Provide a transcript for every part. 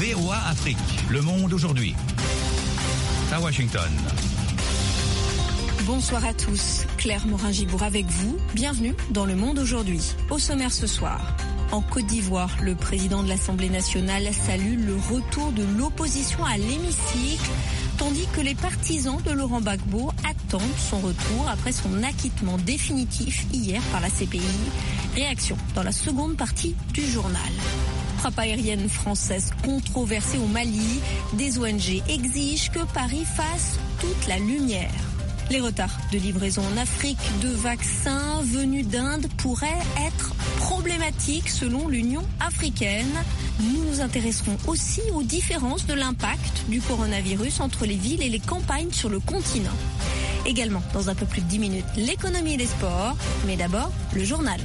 VOA Afrique, le monde aujourd'hui. À Washington. Bonsoir à tous, Claire Morin-Gibour avec vous. Bienvenue dans Le Monde aujourd'hui. Au sommaire ce soir. En Côte d'Ivoire, le président de l'Assemblée nationale salue le retour de l'opposition à l'hémicycle, tandis que les partisans de Laurent Gbagbo attendent son retour après son acquittement définitif hier par la CPI. Réaction dans la seconde partie du journal. Frappe aérienne française controversée au Mali, des ONG exigent que Paris fasse toute la lumière. Les retards de livraison en Afrique de vaccins venus d'Inde pourraient être problématiques selon l'Union africaine. Nous nous intéresserons aussi aux différences de l'impact du coronavirus entre les villes et les campagnes sur le continent. Également, dans un peu plus de 10 minutes, l'économie et les sports. Mais d'abord, le journal.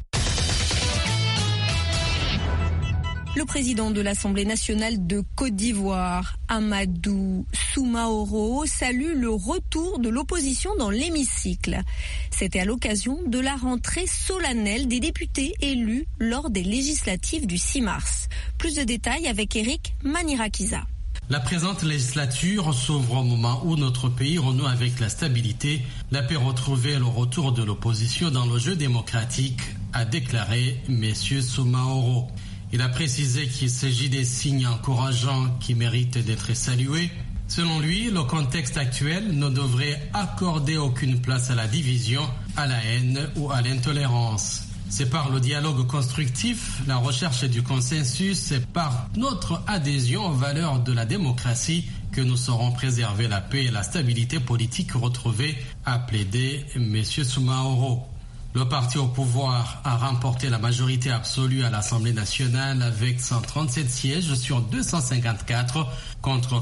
Le président de l'Assemblée nationale de Côte d'Ivoire, Amadou Soumaoro, salue le retour de l'opposition dans l'hémicycle. C'était à l'occasion de la rentrée solennelle des députés élus lors des législatives du 6 mars. Plus de détails avec Eric Manirakiza. La présente législature s'ouvre au moment où notre pays renoue avec la stabilité, la paix retrouvée et le retour de l'opposition dans le jeu démocratique, a déclaré M. Soumaoro. Il a précisé qu'il s'agit des signes encourageants qui méritent d'être salués. Selon lui, le contexte actuel ne devrait accorder aucune place à la division, à la haine ou à l'intolérance. C'est par le dialogue constructif, la recherche du consensus et par notre adhésion aux valeurs de la démocratie que nous saurons préserver la paix et la stabilité politique retrouvée, a plaidé M. Soumaoro. Le parti au pouvoir a remporté la majorité absolue à l'Assemblée nationale avec 137 sièges sur 254 contre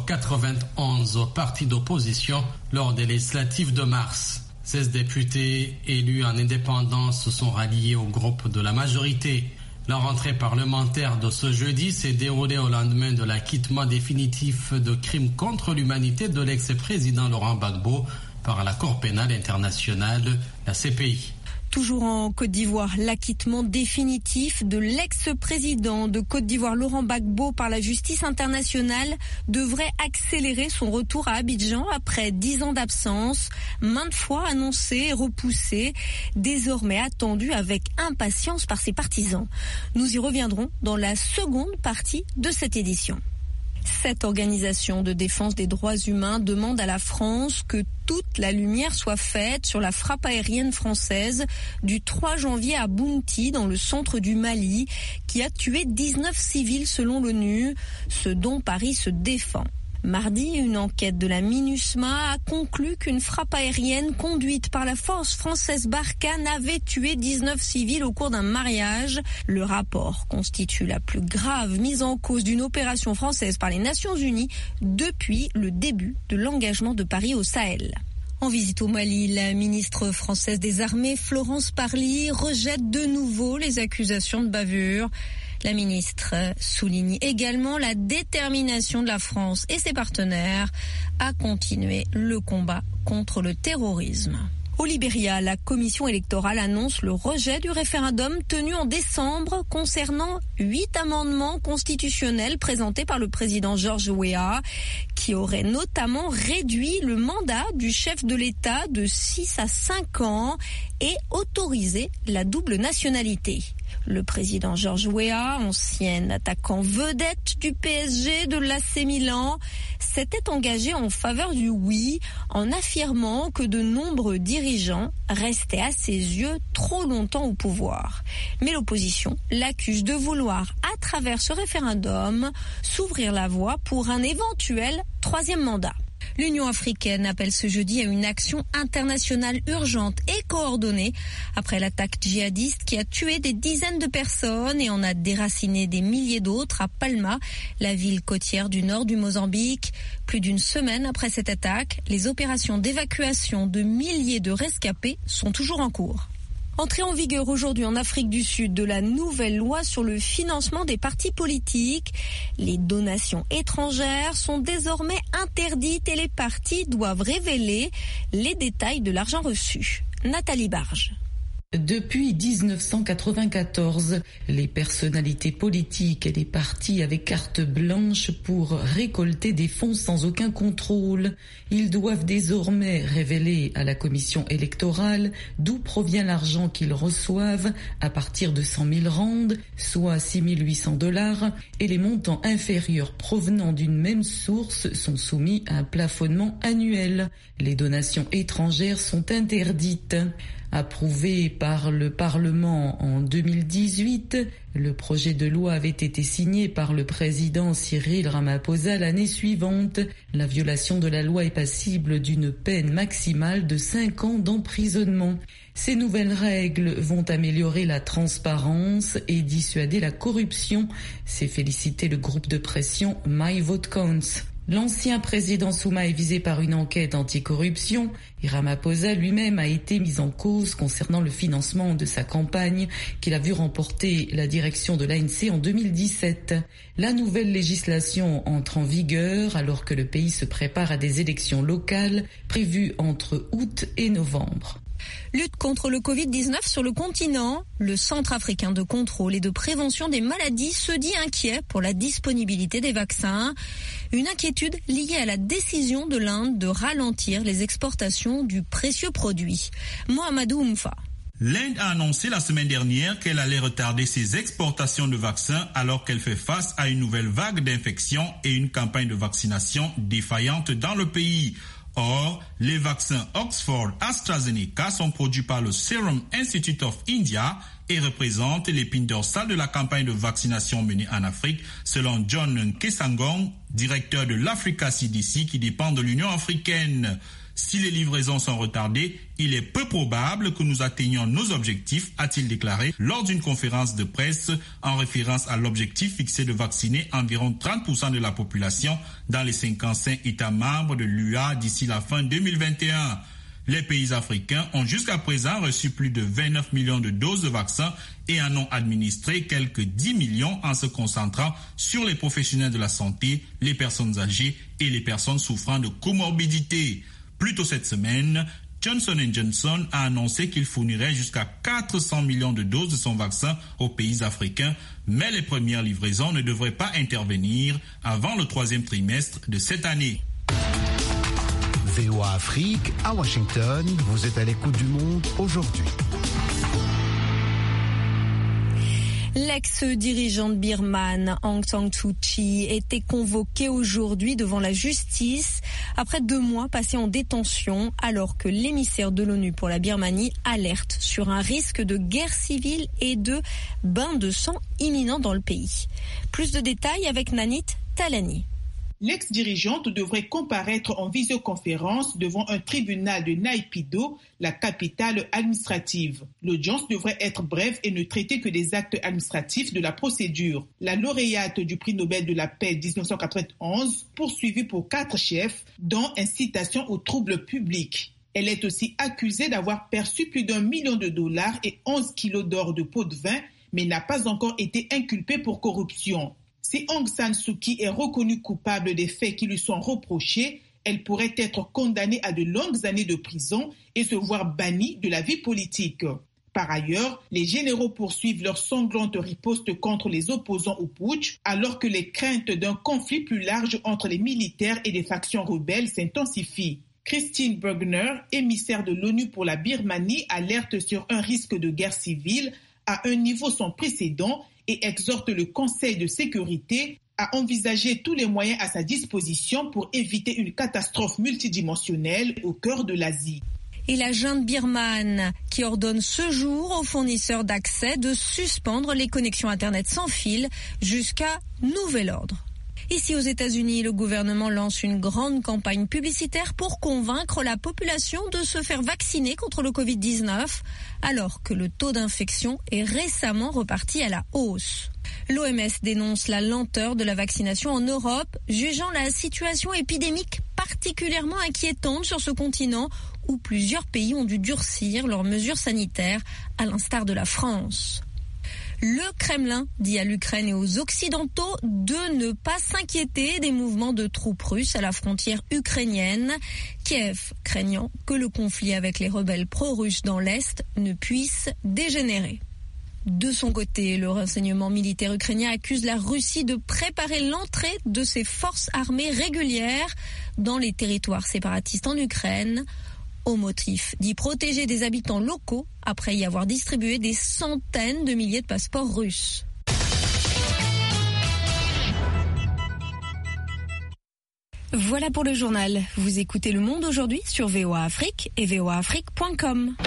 91 partis d'opposition lors des législatives de mars. 16 députés élus en indépendance se sont ralliés au groupe de la majorité. La rentrée parlementaire de ce jeudi s'est déroulée au lendemain de l'acquittement définitif de crimes contre l'humanité de l'ex-président Laurent Gbagbo par la Cour pénale internationale, la CPI. Toujours en Côte d'Ivoire, l'acquittement définitif de l'ex-président de Côte d'Ivoire, Laurent Gbagbo, par la justice internationale devrait accélérer son retour à Abidjan après 10 ans d'absence, maintes fois annoncé et repoussé, désormais attendu avec impatience par ses partisans. Nous y reviendrons dans la seconde partie de cette édition. Cette organisation de défense des droits humains demande à la France que toute la lumière soit faite sur la frappe aérienne française du 3 janvier à Bounti, dans le centre du Mali, qui a tué 19 civils selon l'ONU, ce dont Paris se défend. Mardi, une enquête de la MINUSMA a conclu qu'une frappe aérienne conduite par la force française Barkhane avait tué 19 civils au cours d'un mariage. Le rapport constitue la plus grave mise en cause d'une opération française par les Nations Unies depuis le début de l'engagement de Paris au Sahel. En visite au Mali, la ministre française des Armées, Florence Parly, rejette de nouveau les accusations de bavure. La ministre souligne également la détermination de la France et ses partenaires à continuer le combat contre le terrorisme. Au Libéria, la commission électorale annonce le rejet du référendum tenu en décembre concernant 8 amendements constitutionnels présentés par le président George Weah, qui aurait notamment réduit le mandat du chef de l'État de 6 à 5 ans et autorisé la double nationalité. Le président George Weah, ancien attaquant vedette du PSG de l'AC Milan, s'était engagé en faveur du oui en affirmant que de nombreux dirigeants restaient à ses yeux trop longtemps au pouvoir. Mais l'opposition l'accuse de vouloir, à travers ce référendum, s'ouvrir la voie pour un éventuel 3e mandat. L'Union africaine appelle ce jeudi à une action internationale urgente et coordonnée après l'attaque djihadiste qui a tué des dizaines de personnes et en a déraciné des milliers d'autres à Palma, la ville côtière du nord du Mozambique. Plus d'une semaine après cette attaque, les opérations d'évacuation de milliers de rescapés sont toujours en cours. Entrée en vigueur aujourd'hui en Afrique du Sud de la nouvelle loi sur le financement des partis politiques. Les donations étrangères sont désormais interdites et les partis doivent révéler les détails de l'argent reçu. Nathalie Barge. Depuis 1994, les personnalités politiques et les partis avaient carte blanche pour récolter des fonds sans aucun contrôle. Ils doivent désormais révéler à la commission électorale d'où provient l'argent qu'ils reçoivent à partir de 100 000 rands, soit $6 800, et les montants inférieurs provenant d'une même source sont soumis à un plafonnement annuel. Les donations étrangères sont interdites. Approuvé par le Parlement en 2018, le projet de loi avait été signé par le président Cyril Ramaphosa l'année suivante. La violation de la loi est passible d'une peine maximale de 5 ans d'emprisonnement. Ces nouvelles règles vont améliorer la transparence et dissuader la corruption, s'est félicité le groupe de pression My Vote Counts. L'ancien président Zuma est visé par une enquête anticorruption et Ramaphosa lui-même a été mis en cause concernant le financement de sa campagne qu'il a vu remporter la direction de l'ANC en 2017. La nouvelle législation entre en vigueur alors que le pays se prépare à des élections locales prévues entre août et novembre. Lutte contre le Covid-19 sur le continent. Le Centre africain de contrôle et de prévention des maladies se dit inquiet pour la disponibilité des vaccins. Une inquiétude liée à la décision de l'Inde de ralentir les exportations du précieux produit. Mohamedou Oumfa. L'Inde a annoncé la semaine dernière qu'elle allait retarder ses exportations de vaccins alors qu'elle fait face à une nouvelle vague d'infections et une campagne de vaccination défaillante dans le pays. Or, les vaccins Oxford AstraZeneca sont produits par le Serum Institute of India et représentent l'épine dorsale de la campagne de vaccination menée en Afrique, selon John Nkesangong, directeur de l'Africa CDC qui dépend de l'Union africaine. Si les livraisons sont retardées, il est peu probable que nous atteignions nos objectifs, a-t-il déclaré lors d'une conférence de presse en référence à l'objectif fixé de vacciner environ 30% de la population dans les 55 États membres de l'UA d'ici la fin 2021. Les pays africains ont jusqu'à présent reçu plus de 29 millions de doses de vaccins et en ont administré quelques 10 millions en se concentrant sur les professionnels de la santé, les personnes âgées et les personnes souffrant de comorbidités. Plus tôt cette semaine, Johnson & Johnson a annoncé qu'il fournirait jusqu'à 400 millions de doses de son vaccin aux pays africains, mais les premières livraisons ne devraient pas intervenir avant le 3e trimestre de cette année. VOA Afrique, à Washington, vous êtes à l'écoute du monde aujourd'hui. L'ex-dirigeante birmane Aung San Suu Kyi était convoquée aujourd'hui devant la justice après 2 mois passés en détention alors que l'émissaire de l'ONU pour la Birmanie alerte sur un risque de guerre civile et de bain de sang imminent dans le pays. Plus de détails avec Nanit Talani. L'ex-dirigeante devrait comparaître en visioconférence devant un tribunal de Naypyidaw, la capitale administrative. L'audience devrait être brève et ne traiter que des actes administratifs de la procédure. La lauréate du prix Nobel de la paix 1991, poursuivie pour 4 chefs, dont incitation aux troubles publics. Elle est aussi accusée d'avoir perçu plus d'$1 million et 11 kilos d'or de pot de vin, mais n'a pas encore été inculpée pour corruption. Si Aung San Suu Kyi est reconnue coupable des faits qui lui sont reprochés, elle pourrait être condamnée à de longues années de prison et se voir bannie de la vie politique. Par ailleurs, les généraux poursuivent leur sanglante riposte contre les opposants au putsch, alors que les craintes d'un conflit plus large entre les militaires et les factions rebelles s'intensifient. Christine Burgener, émissaire de l'ONU pour la Birmanie, alerte sur un risque de guerre civile à un niveau sans précédent et exhorte le Conseil de sécurité à envisager tous les moyens à sa disposition pour éviter une catastrophe multidimensionnelle au cœur de l'Asie. Et la junte birmane qui ordonne ce jour aux fournisseurs d'accès de suspendre les connexions Internet sans fil jusqu'à nouvel ordre. Ici aux États-Unis, le gouvernement lance une grande campagne publicitaire pour convaincre la population de se faire vacciner contre le Covid-19, alors que le taux d'infection est récemment reparti à la hausse. L'OMS dénonce la lenteur de la vaccination en Europe, jugeant la situation épidémique particulièrement inquiétante sur ce continent où plusieurs pays ont dû durcir leurs mesures sanitaires, à l'instar de la France. Le Kremlin dit à l'Ukraine et aux Occidentaux de ne pas s'inquiéter des mouvements de troupes russes à la frontière ukrainienne. Kiev craignant que le conflit avec les rebelles pro-russes dans l'Est ne puisse dégénérer. De son côté, le renseignement militaire ukrainien accuse la Russie de préparer l'entrée de ses forces armées régulières dans les territoires séparatistes en Ukraine, au motif d'y protéger des habitants locaux après y avoir distribué des centaines de milliers de passeports russes. Voilà pour le journal. Vous écoutez Le Monde aujourd'hui sur VOA Afrique et voaafrique.com.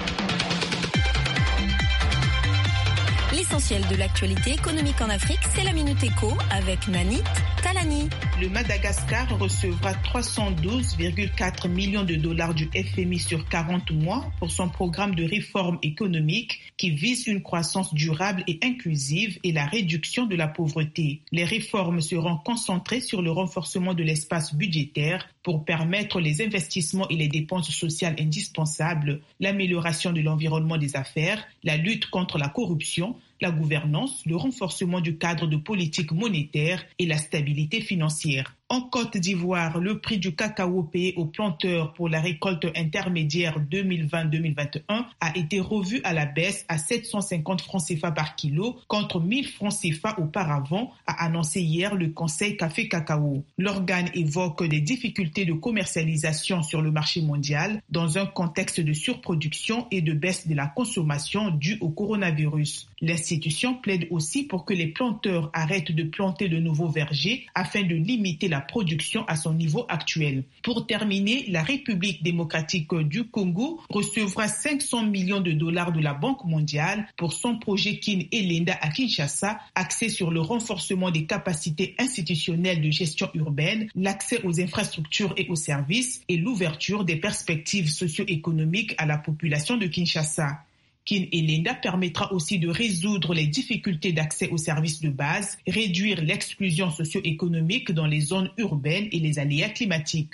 L'essentiel de l'actualité économique en Afrique, c'est la Minute Éco avec Nanit Talani. Le Madagascar recevra 312,4 millions de dollars du FMI sur 40 mois pour son programme de réforme économique qui vise une croissance durable et inclusive et la réduction de la pauvreté. Les réformes seront concentrées sur le renforcement de l'espace budgétaire pour permettre les investissements et les dépenses sociales indispensables, l'amélioration de l'environnement des affaires, la lutte contre la corruption, la gouvernance, le renforcement du cadre de politique monétaire et la stabilité financière. En Côte d'Ivoire, le prix du cacao payé aux planteurs pour la récolte intermédiaire 2020-2021 a été revu à la baisse à 750 francs CFA par kilo contre 1000 francs CFA auparavant, a annoncé hier le Conseil Café Cacao. L'organe évoque des difficultés de commercialisation sur le marché mondial dans un contexte de surproduction et de baisse de la consommation due au coronavirus. L'institution plaide aussi pour que les planteurs arrêtent de planter de nouveaux vergers afin de limiter la production à son niveau actuel. Pour terminer, la République démocratique du Congo recevra 500 millions de dollars de la Banque mondiale pour son projet Kin Elinda à Kinshasa, axé sur le renforcement des capacités institutionnelles de gestion urbaine, l'accès aux infrastructures et aux services et l'ouverture des perspectives socio-économiques à la population de Kinshasa. Kin Elinda permettra aussi de résoudre les difficultés d'accès aux services de base, réduire l'exclusion socio-économique dans les zones urbaines et les aléas climatiques.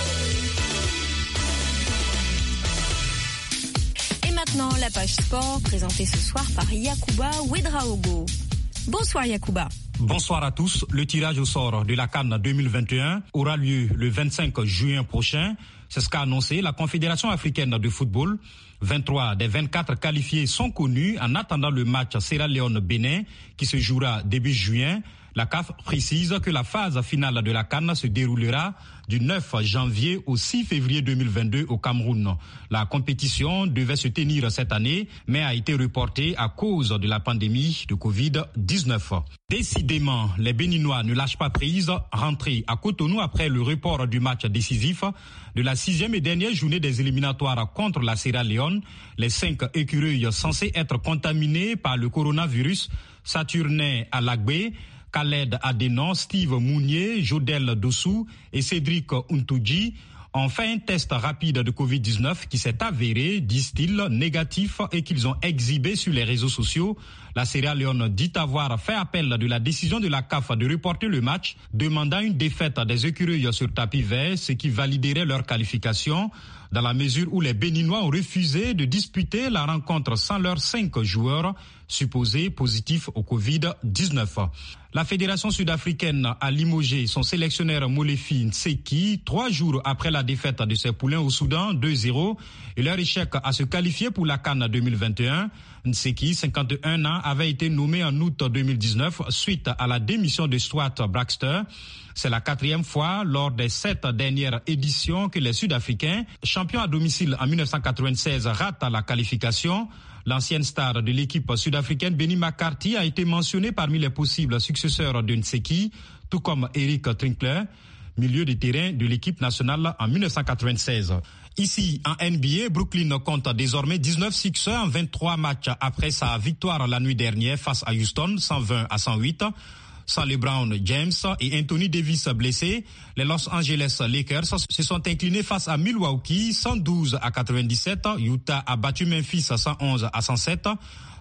Et maintenant, la page sport présentée ce soir par Yacouba Ouedraogo. Bonsoir Yacouba. Bonsoir à tous. Le tirage au sort de la CAN 2021 aura lieu le 25 juin prochain. C'est ce qu'a annoncé la Confédération africaine de football. 23 des 24 qualifiés sont connus en attendant le match Sierra Leone-Bénin qui se jouera début juin. La CAF précise que la phase finale de la CAN se déroulera du 9 janvier au 6 février 2022 au Cameroun. La compétition devait se tenir cette année, mais a été reportée à cause de la pandémie de Covid-19. Décidément, les Béninois ne lâchent pas prise, rentrés à Cotonou après le report du match décisif de la 6e et dernière journée des éliminatoires contre la Sierra Leone. Les 5 écureuils censés être contaminés par le coronavirus, Saturnin Alagbe, Khaled Adenon, Steve Mounier, Jodel Dossou et Cédric Untouji ont fait un test rapide de Covid-19 qui s'est avéré, disent-ils, négatif et qu'ils ont exhibé sur les réseaux sociaux. La Sierra Leone dit avoir fait appel de la décision de la CAF de reporter le match, demandant une défaite des écureuils sur tapis vert, ce qui validerait leur qualification, dans la mesure où les Béninois ont refusé de disputer la rencontre sans leurs 5 joueurs supposés positifs au Covid-19. La Fédération sud-africaine a limogé son sélectionneur Molefi Nseki 3 jours après la défaite de ses poulains au Soudan 2-0 et leur échec à se qualifier pour la CAN 2021. Nseki, 51 ans, avait été nommé en août 2019 suite à la démission de Stuart Baxter. C'est la 4e fois lors des 7 dernières éditions que les Sud-Africains, champions à domicile en 1996, ratent la qualification. L'ancienne star de l'équipe sud-africaine, Benny McCarthy, a été mentionné parmi les possibles successeurs de Nseki, tout comme Eric Trinkler, milieu de terrain de l'équipe nationale en 1996. Ici, en NBA, Brooklyn compte désormais 19 succès en 23 matchs après sa victoire la nuit dernière face à Houston, 120-108. Sans LeBron James et Anthony Davis blessés, les Los Angeles Lakers se sont inclinés face à Milwaukee 112-97. Utah a battu Memphis 111-107.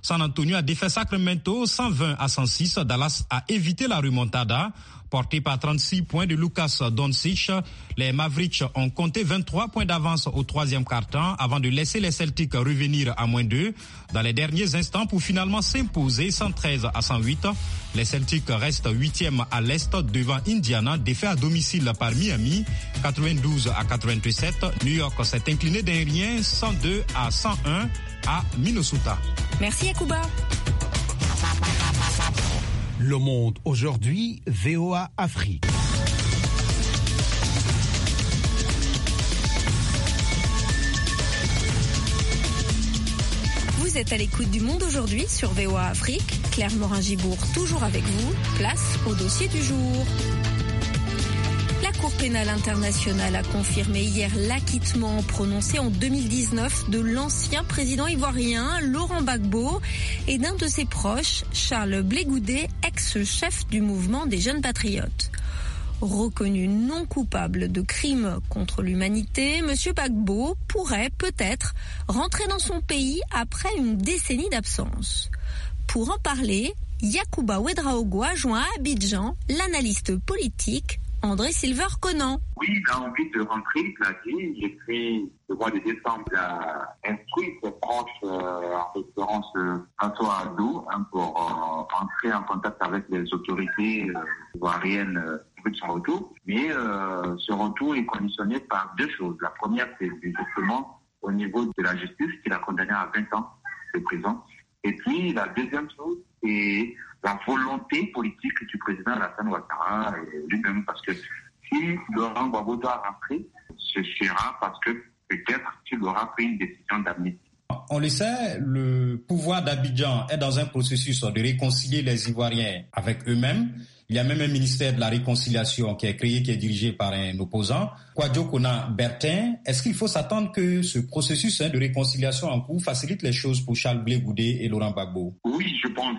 San Antonio a défait Sacramento 120-106. Dallas a évité la remontada. Porté par 36 points de Lucas Doncic, les Mavericks ont compté 23 points d'avance au troisième quart-temps avant de laisser les Celtics revenir à -2 dans les derniers instants pour finalement s'imposer 113-108. Les Celtics restent 8e à l'Est devant Indiana, défait à domicile par Miami, 92-87. New York s'est incliné d'un rien, 102-101 à Minnesota. Merci Yacouba. Le Monde aujourd'hui, VOA Afrique. Vous êtes à l'écoute du Monde aujourd'hui sur VOA Afrique. Claire Morin-Gibourg toujours avec vous. Place au dossier du jour. La Cour pénale internationale a confirmé hier l'acquittement prononcé en 2019 de l'ancien président ivoirien Laurent Gbagbo et d'un de ses proches, Charles Blé Goudé, ex-chef du mouvement des Jeunes Patriotes. Reconnu non coupable de crimes contre l'humanité, M. Gbagbo pourrait peut-être rentrer dans son pays après une décennie d'absence. Pour en parler, Yacouba Ouedraogo a joint à Abidjan l'analyste politique André Silver-Conan. Oui, il a envie de rentrer, il l'a dit. Et puis, le mois de décembre, il a instruit ses proches, en l'occurrence François Adou, pour entrer en contact avec les autorités ivoiriennes de son retour. Mais ce retour est conditionné par deux choses. La première, c'est justement au niveau de la justice, qui l'a condamné à 20 ans de prison. Et puis, la deuxième chose, c'est la volonté politique du président Alassane Ouattara lui-même, parce que si Laurent Gbagbo doit rentrer, ce sera parce que peut-être qu'il aura pris une décision d'amnistie. On le sait, le pouvoir d'Abidjan est dans un processus de réconcilier les Ivoiriens avec eux-mêmes. Il y a même un ministère de la réconciliation qui est créé, qui est dirigé par un opposant, Kwadjo Kona Bertin. Est-ce qu'il faut s'attendre que ce processus de réconciliation en cours facilite les choses pour Charles Blé Goudé et Laurent Gbagbo? Oui, je pense.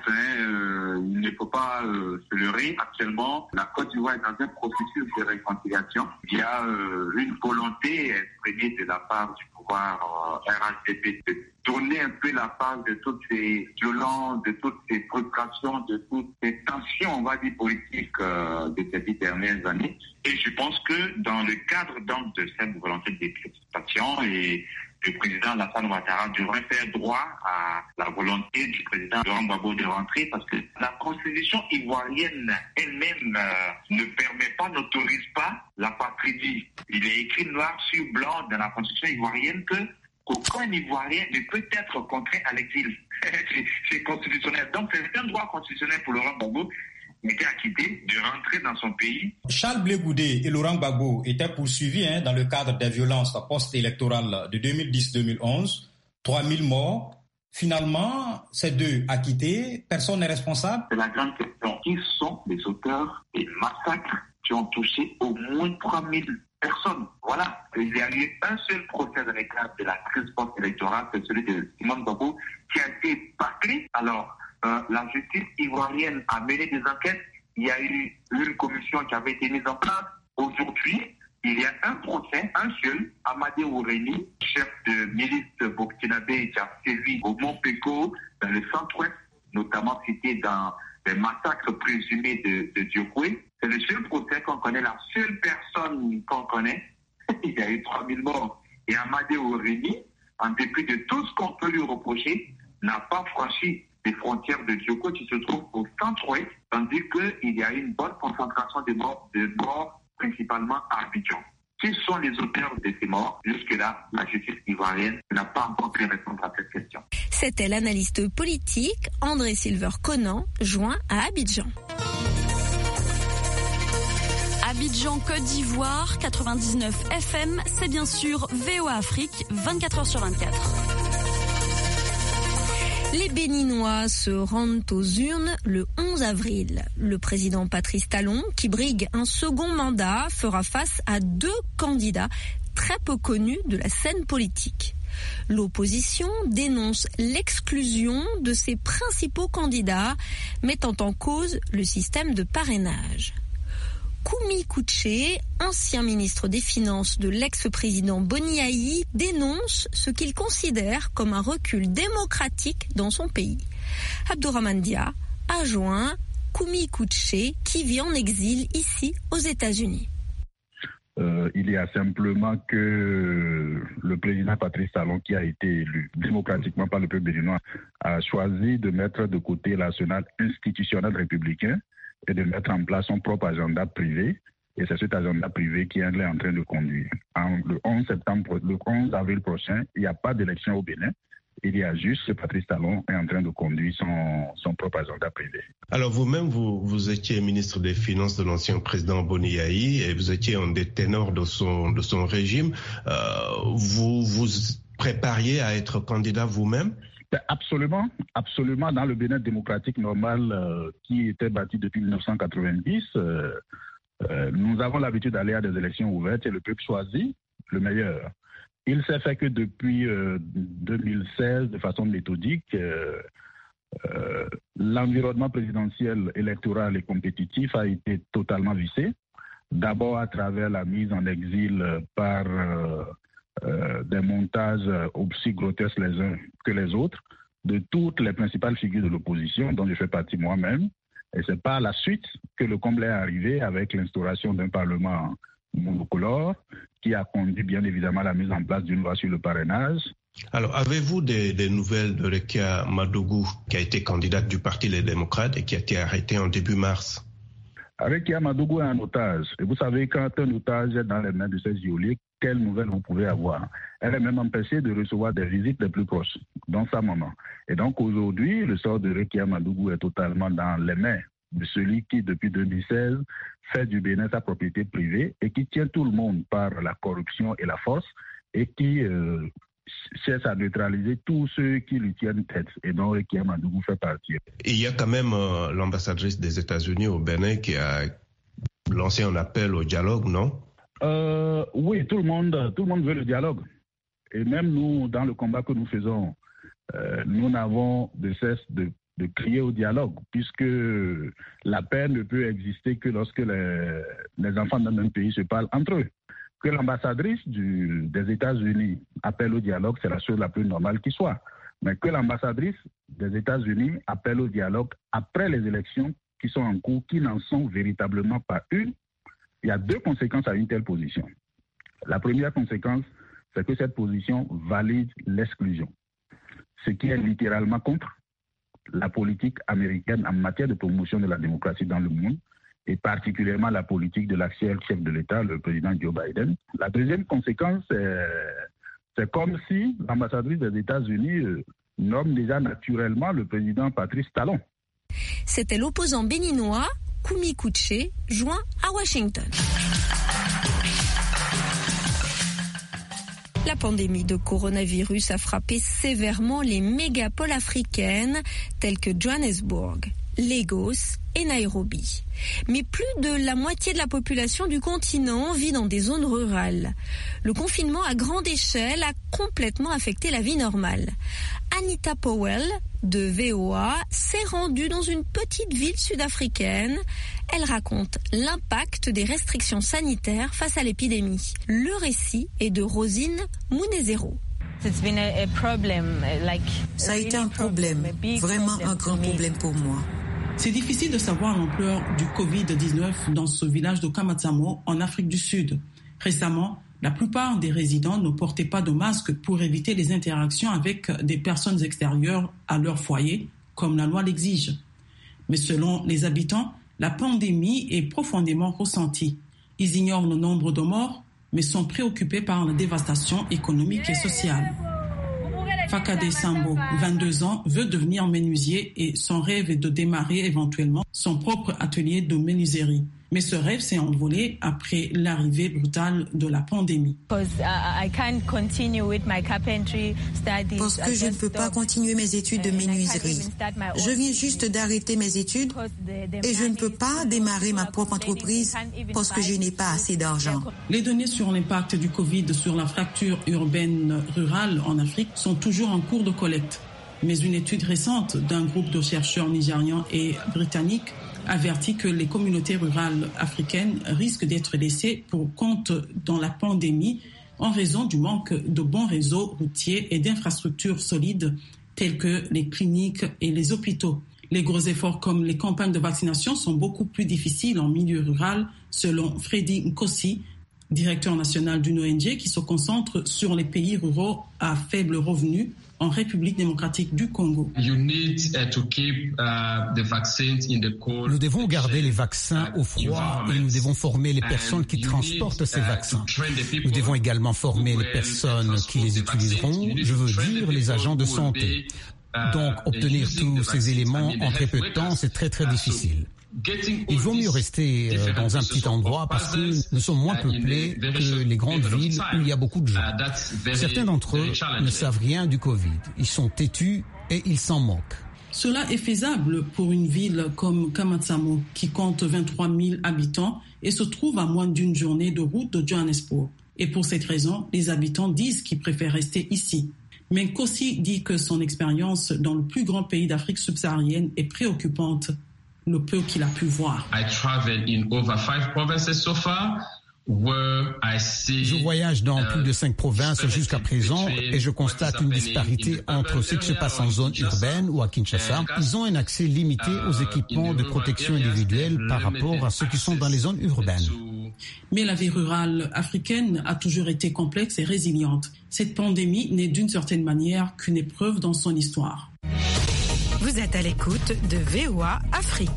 Il ne faut pas se leurrer. Actuellement, la Côte d'Ivoire est dans un processus de réconciliation. Il y a une volonté exprimée de la part du pouvoir RHDP de tourner un peu la page de toutes ces violences, de toutes ces frustrations, de toutes ces tensions, on va dire, politiques de ces 10 dernières années. Et je pense que dans le cadre donc de cette volonté de dépacification, et le président Alassane Ouattara devrait faire droit à la volonté du président Laurent Gbagbo de rentrer, parce que la constitution ivoirienne elle-même ne permet pas, n'autorise pas l'apatridie. Il est écrit noir sur blanc dans la constitution ivoirienne qu'aucun Ivoirien ne peut être contraint à l'exil. C'est constitutionnel. Donc c'est un droit constitutionnel pour Laurent Gbagbo, qui était acquitté, de rentrer dans son pays. Charles Blé Goudé et Laurent Gbagbo étaient poursuivis dans le cadre des violences post-électorales de 2010-2011. 3000 morts. Finalement, ces deux acquittés, personne n'est responsable. C'est la grande question. Qui sont les auteurs des massacres qui ont touché au moins 3000 personnes? Voilà. Il y a eu un seul procès dans le cadre de la crise post-électorale, c'est celui de Simone Gbagbo, qui a été bâclé. Alors, la justice ivoirienne a mené des enquêtes. Il y a eu une commission qui avait été mise en place. Aujourd'hui, il y a un procès, un seul, Amadé Oureni, chef de milice burkinabé, qui a sévi au Mont-Péco, dans le centre-ouest, notamment cité dans les massacres présumés de Diokwe. C'est le seul procès qu'on connaît, la seule personne qu'on connaît. Il y a eu 3000 morts. Et Amadé Oureni, en dépit de tout ce qu'on peut lui reprocher, n'a pas franchi les frontières de Dioko, qui se trouve au centre-ouest, tandis qu'il y a une bonne concentration de morts principalement à Abidjan. Qui sont les auteurs de ces morts? Jusque-là, la justice ivoirienne n'a pas encore pu répondre à cette question. C'était l'analyste politique André Silver-Conan, joint à Abidjan. Abidjan, Côte d'Ivoire, 99 FM, c'est bien sûr VOA Afrique, 24h sur 24. Les Béninois se rendent aux urnes le 11 avril. Le président Patrice Talon, qui brigue un second mandat, fera face à deux candidats très peu connus de la scène politique. L'opposition dénonce l'exclusion de ses principaux candidats, mettant en cause le système de parrainage. Koumi Kouché, ancien ministre des Finances de l'ex-président Boniaï, dénonce ce qu'il considère comme un recul démocratique dans son pays. Abdourahmane Dia a joint Kumi Kouché qui vit en exil ici aux États-Unis. Il y a simplement que le président Patrice Talon, qui a été élu démocratiquement par le peuple béninois, a choisi de mettre de côté l'arsenal institutionnel républicain et de mettre en place son propre agenda privé. Et c'est cet agenda privé qui est en train de conduire. Le 11 avril prochain, il n'y a pas d'élection au Bénin. Il y a juste que Patrice Talon est en train de conduire son propre agenda privé. Alors vous-même, vous étiez ministre des Finances de l'ancien président Boni Yayi et vous étiez un des ténors de son régime. Vous vous prépariez à être candidat vous-même? Absolument. Dans le Bénin démocratique normal qui était bâti depuis 1990, nous avons l'habitude d'aller à des élections ouvertes et le peuple choisit le meilleur. Il s'est fait que depuis 2016, de façon méthodique, l'environnement présidentiel, électoral et compétitif a été totalement vissé. D'abord à travers la mise en exil par des montages aussi grotesques les uns que les autres de toutes les principales figures de l'opposition, dont je fais partie moi-même. Et c'est par la suite que le comble est arrivé avec l'instauration d'un parlement monocolore qui a conduit bien évidemment à la mise en place d'une loi sur le parrainage. Alors, avez-vous des nouvelles de Rekia Madougou, qui a été candidate du Parti Les Démocrates et qui a été arrêtée en début mars? Rekia Madougou est un otage. Et vous savez, quand un otage est dans les mains de ces geôliers, quelles nouvelles vous pouvez avoir? Elle est même empêchée de recevoir des visites les plus proches, dont sa maman. Et donc aujourd'hui, le sort de Rekia Madougou est totalement dans les mains de celui qui, depuis 2016, fait du Bénin sa propriété privée et qui tient tout le monde par la corruption et la force et qui cherche à neutraliser tous ceux qui lui tiennent tête et dont Rekia Madougou fait partie. Il y a quand même l'ambassadrice des États-Unis au Bénin qui a lancé un appel au dialogue, non? Oui, tout le monde veut le dialogue. Et même nous, dans le combat que nous faisons, nous n'avons de cesse de crier au dialogue, puisque la paix ne peut exister que lorsque les enfants d'un même pays se parlent entre eux. Que l'ambassadrice des États-Unis appelle au dialogue, c'est la chose la plus normale qui soit. Mais que l'ambassadrice des États-Unis appelle au dialogue après les élections qui sont en cours, qui n'en sont véritablement pas une, il y a deux conséquences à une telle position. La première conséquence, c'est que cette position valide l'exclusion, ce qui est littéralement contre la politique américaine en matière de promotion de la démocratie dans le monde, et particulièrement la politique de l'actuel chef de l'État, le président Joe Biden. La deuxième conséquence, c'est comme si l'ambassadrice des États-Unis nomme déjà naturellement le président Patrice Talon. C'était l'opposant béninois Kumi Kouché, joint à Washington. La pandémie de coronavirus a frappé sévèrement les mégapoles africaines telles que Johannesburg, Lagos et Nairobi. Mais plus de la moitié de la population du continent vit dans des zones rurales. Le confinement à grande échelle a complètement affecté la vie normale. Anita Powell, de VOA, s'est rendue dans une petite ville sud-africaine. Elle raconte l'impact des restrictions sanitaires face à l'épidémie. Le récit est de Rosine Munezero. Ça a été un problème, vraiment un grand problème pour moi. C'est difficile de savoir l'ampleur du Covid-19 dans ce village de Kamatsamo, en Afrique du Sud. Récemment, la plupart des résidents ne portaient pas de masque pour éviter les interactions avec des personnes extérieures à leur foyer, comme la loi l'exige. Mais selon les habitants, la pandémie est profondément ressentie. Ils ignorent le nombre de morts, mais sont préoccupés par la dévastation économique et sociale. Fakade Sambo, 22 ans, veut devenir menuisier et son rêve est de démarrer éventuellement son propre atelier de menuiserie. Mais ce rêve s'est envolé après l'arrivée brutale de la pandémie. Parce que je ne peux pas continuer mes études de menuiserie. Je viens juste d'arrêter mes études et je ne peux pas démarrer ma propre entreprise parce que je n'ai pas assez d'argent. Les données sur l'impact du Covid sur la fracture urbaine rurale en Afrique sont toujours en cours de collecte. Mais une étude récente d'un groupe de chercheurs nigérians et britanniques avertit que les communautés rurales africaines risquent d'être laissées pour compte dans la pandémie en raison du manque de bons réseaux routiers et d'infrastructures solides tels que les cliniques et les hôpitaux. Les gros efforts comme les campagnes de vaccination sont beaucoup plus difficiles en milieu rural, selon Freddy Nkosi, directeur national d'une ONG qui se concentre sur les pays ruraux à faible revenu en République démocratique du Congo. Nous devons garder les vaccins au froid et nous devons former les personnes qui transportent ces vaccins. Nous devons également former les personnes qui les utiliseront, je veux dire les agents de santé. Donc, obtenir tous ces éléments en très peu de temps, c'est très très difficile. Il vaut mieux rester dans un petit endroit parce que nous sommes moins peuplés que les grandes villes où il y a beaucoup de gens. Certains d'entre eux ne savent rien du Covid. Ils sont têtus et ils s'en moquent. Cela est faisable pour une ville comme Kamatsamo qui compte 23 000 habitants et se trouve à moins d'une journée de route de Johannesburg. Et pour cette raison, les habitants disent qu'ils préfèrent rester ici. Mais Nkosi dit que son expérience dans le plus grand pays d'Afrique subsaharienne est préoccupante. Le peu qu'il a pu voir. Je voyage dans plus de 5 provinces jusqu'à présent et je constate une disparité entre ce qui se passe en zone urbaine ou à Kinshasa. Ils ont un accès limité aux équipements de protection individuelle par rapport à ceux qui sont dans les zones urbaines. Mais la vie rurale africaine a toujours été complexe et résiliente. Cette pandémie n'est d'une certaine manière qu'une épreuve dans son histoire. Vous êtes à l'écoute de VOA Afrique.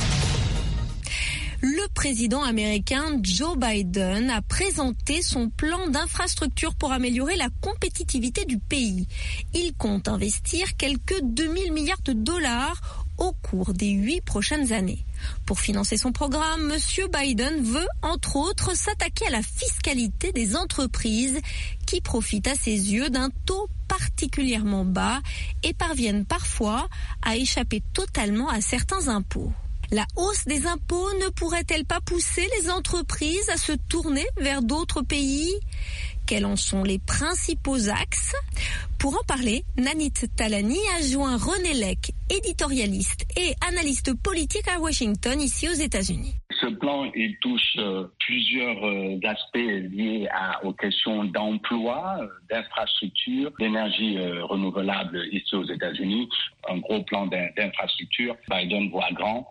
Le président américain Joe Biden a présenté son plan d'infrastructure pour améliorer la compétitivité du pays. Il compte investir quelques 2000 milliards de dollars au cours des 8 prochaines années. Pour financer son programme, M. Biden veut, entre autres, s'attaquer à la fiscalité des entreprises qui profitent à ses yeux d'un taux particulièrement bas et parviennent parfois à échapper totalement à certains impôts. La hausse des impôts ne pourrait-elle pas pousser les entreprises à se tourner vers d'autres pays ? Quels en sont les principaux axes ? Pour en parler, Nanit Talani a joint René Lec, éditorialiste et analyste politique à Washington, ici aux États-Unis. Ce plan, il touche plusieurs aspects liés aux questions d'emploi, d'infrastructure, d'énergie renouvelable ici aux États-Unis. Un gros plan d'infrastructure. Biden voit grand.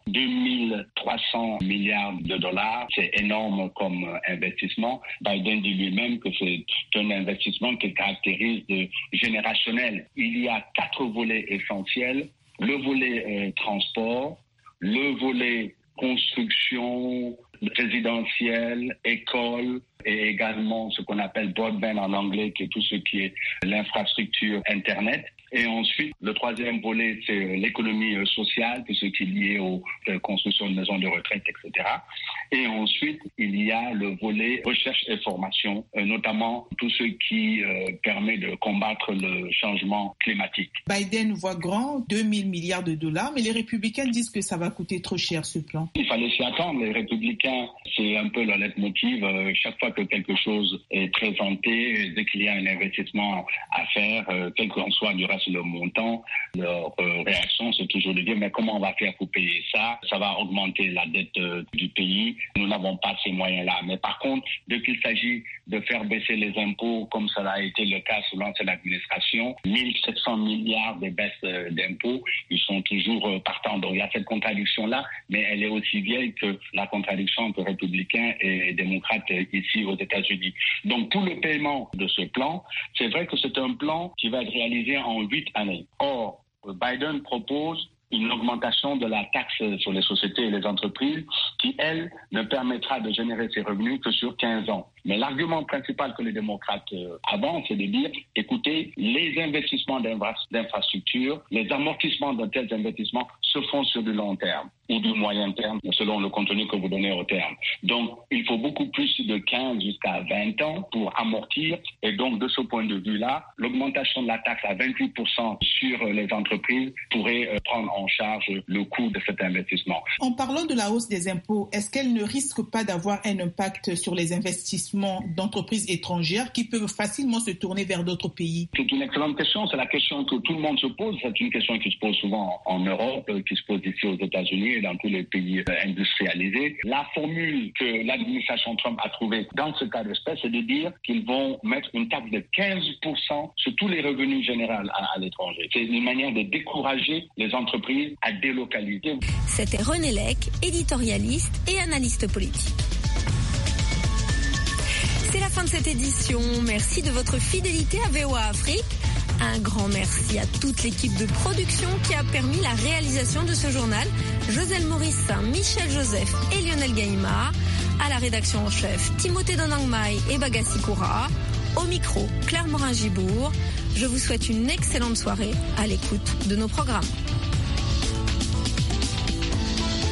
2300 milliards de dollars, c'est énorme comme investissement. Biden dit lui-même que c'est un investissement qui caractérise de générationnel. Il y a 4 volets essentiels. Le volet transport, le volet construction résidentielle, école et également ce qu'on appelle broadband en anglais, qui est tout ce qui est l'infrastructure Internet. Et ensuite, le 3e volet, c'est l'économie sociale, tout ce qui est lié aux constructions de maisons de retraite, etc. Et ensuite, il y a le volet recherche et formation, notamment tout ce qui permet de combattre le changement climatique. Biden voit grand, 2000 milliards de dollars, mais les républicains disent que ça va coûter trop cher, ce plan. Il fallait s'y attendre. Les républicains, c'est un peu leur leitmotiv. Chaque fois que quelque chose est présenté, dès qu'il y a un investissement à faire, quel qu'en soit du reste le montant, leur réaction, c'est toujours de dire mais comment on va faire pour payer ça ? Ça va augmenter la dette du pays. Nous n'avons pas ces moyens-là. Mais par contre, dès qu'il s'agit de faire baisser les impôts, comme ça a été le cas sous l'ancienne administration, 1700 milliards de baisses d'impôts, ils sont toujours partants. Donc il y a cette contradiction-là, mais elle est aussi vieille que la contradiction entre républicains et démocrates ici aux États-Unis. Donc tout le paiement de ce plan, c'est vrai que c'est un plan qui va être réalisé en 8 années. Or, Biden propose une augmentation de la taxe sur les sociétés et les entreprises qui, elle, ne permettra de générer ses revenus que sur 15 ans. Mais l'argument principal que les démocrates avancent, c'est de dire, écoutez, les investissements d'infrastructures, les amortissements de tels investissements se font sur du long terme ou du moyen terme, selon le contenu que vous donnez au terme. Donc, il faut beaucoup plus de 15 jusqu'à 20 ans pour amortir. Et donc, de ce point de vue-là, l'augmentation de la taxe à 28% sur les entreprises pourrait prendre en charge le coût de cet investissement. En parlant de la hausse des impôts, est-ce qu'elle ne risque pas d'avoir un impact sur les investissements d'entreprises étrangères qui peuvent facilement se tourner vers d'autres pays? C'est une excellente question. C'est la question que tout le monde se pose. C'est une question qui se pose souvent en Europe, qui se pose ici aux États-Unis et dans tous les pays industrialisés. La formule que l'administration Trump a trouvée dans ce cas d'espèce, c'est de dire qu'ils vont mettre une taxe de 15% sur tous les revenus généraux à l'étranger. C'est une manière de décourager les entreprises à délocaliser. C'était René Lec, éditorialiste et analyste politique. C'est la fin de cette édition. Merci de votre fidélité à VOA Afrique. Un grand merci à toute l'équipe de production qui a permis la réalisation de ce journal. Joselle Morissin, Michel Joseph et Lionel Gaïma. À la rédaction en chef, Timothée Donangmai et Bagassi Koura. Au micro, Claire Morin-Gibourg. Je vous souhaite une excellente soirée à l'écoute de nos programmes.